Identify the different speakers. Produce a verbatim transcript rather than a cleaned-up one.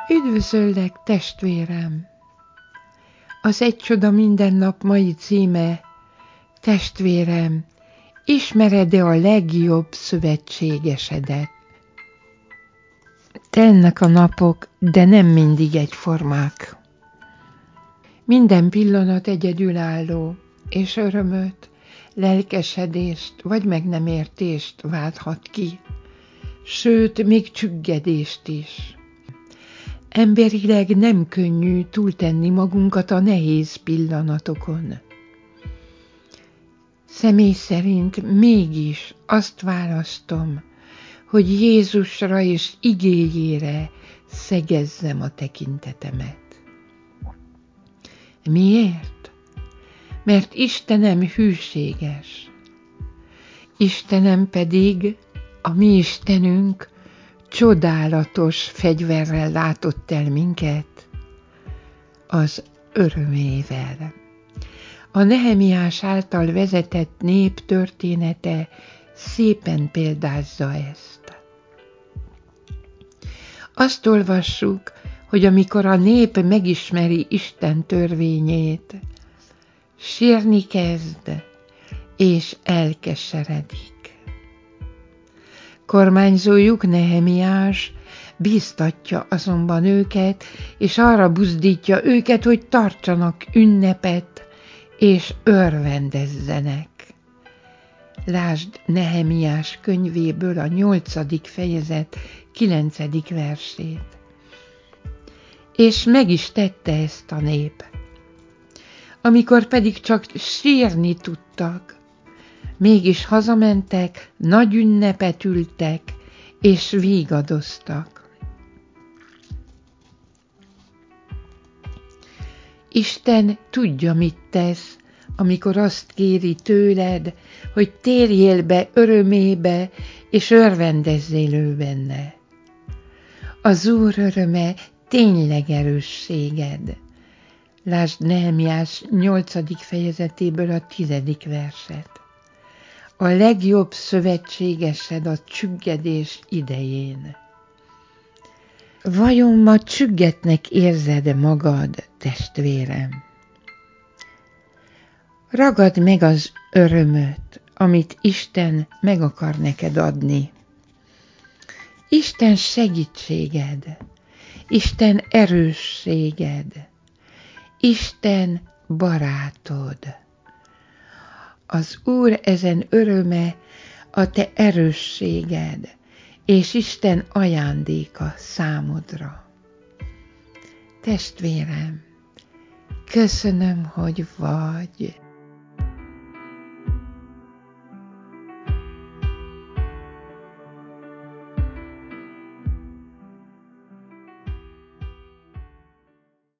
Speaker 1: Üdvözöllek, testvérem! Az Egy csoda minden nap mai címe: Testvérem, ismered-e a legjobb szövetségesedet? Telnek a napok, de nem mindig egyformák. Minden pillanat egyedülálló, és örömöt, lelkesedést vagy meg nem értést válthat ki, sőt, még csüggedést is. Emberileg nem könnyű túltenni magunkat a nehéz pillanatokon. Személy szerint mégis azt választom, hogy Jézusra és igéjére szegezzem a tekintetemet. Miért? Mert Istenem hűséges. Istenem pedig, a mi Istenünk, csodálatos fegyverrel látott el minket, az örömével. A Nehemiás által vezetett nép története szépen példázza ezt. Azt olvassuk, hogy amikor a nép megismeri Isten törvényét, sírni kezd és elkeseredik. Kormányzójuk, Nehemiás bíztatja azonban őket, és arra buzdítja őket, hogy tartsanak ünnepet, és örvendezzenek. Lásd Nehemiás könyvéből a nyolcadik fejezet kilencedik versét. És meg is tette ezt a nép. Amikor pedig csak sírni tudtak, mégis hazamentek, nagy ünnepet ültek, és vígadoztak. Isten tudja, mit tesz, amikor azt kéri tőled, hogy térjél be örömébe, és örvendezzél ő benne. Az Úr öröme tényleg erősséged. Lásd Nehemiás nyolcadik fejezetéből a tizedik verset. A legjobb szövetségesed a csüggedés idején. Vajon ma csüggetnek érzed magad, testvérem? Ragad meg az örömöt, amit Isten meg akar neked adni. Isten segítséged, Isten erősséged, Isten barátod. Az Úr ezen öröme a te erősséged, és Isten ajándéka számodra. Testvérem, köszönöm, hogy vagy.